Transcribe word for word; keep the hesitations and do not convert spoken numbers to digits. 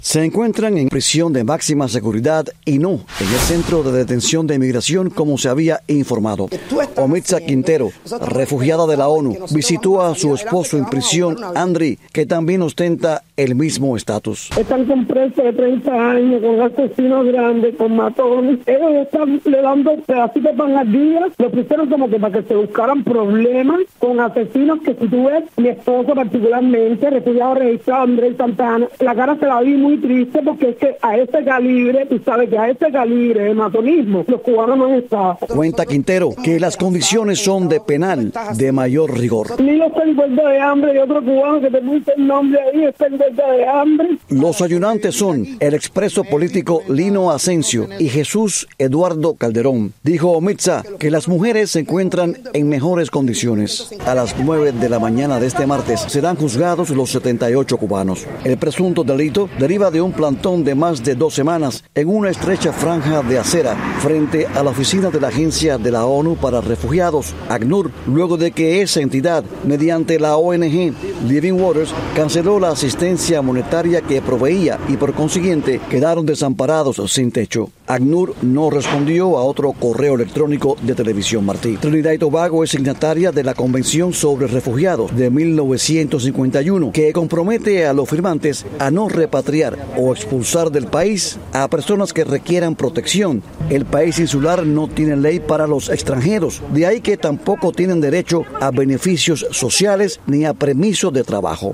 Se encuentran en prisión de máxima seguridad y no en el centro de detención de inmigración como se había informado. Omitza Quintero, refugiada de la ONU, visitó a su esposo en prisión, Andri, que también ostenta el mismo estatus. Están con presos de treinta años, con asesinos grandes, con matones. Ellos están le dando pedacitos de pan al día. Lo pusieron como que para que se buscaran problemas con asesinos que, si tú ves, mi esposo particularmente, refugiado registrado, Andrés Santana, la cara se la vi muy triste porque es que a ese calibre, tú sabes que a ese calibre de matonismo, los cubanos no han estado. Cuenta Quintero que las condiciones son de penal de mayor rigor. Lilo está en huelga de hambre y otro cubano que te puse el nombre ahí está en huelga de hambre. Los ayunantes son el expreso político Lino Asensio y Jesús Eduardo Calderón. Dijo Omitza que las mujeres se encuentran en mejores condiciones. A las nueve de la mañana de este martes serán juzgados los setenta y ocho cubanos. El presunto delito deriva de un plantón de más de dos semanas en una estrecha franja de acera frente a la oficina de la Agencia de la ONU para Refugiados, ACNUR, luego de que esa entidad, mediante la O N G Living Waters, canceló la asistencia monetaria que proveía y por consiguiente quedaron desamparados sin techo. ACNUR no respondió a otro correo electrónico de Televisión Martí. Trinidad y Tobago es signataria de la Convención sobre Refugiados de mil novecientos cincuenta y uno, que compromete a los firmantes a no repatriar o expulsar del país a personas que requieran protección. El país insular no tiene ley para los extranjeros, de ahí que tampoco tienen derecho a beneficios sociales ni a permiso de trabajo.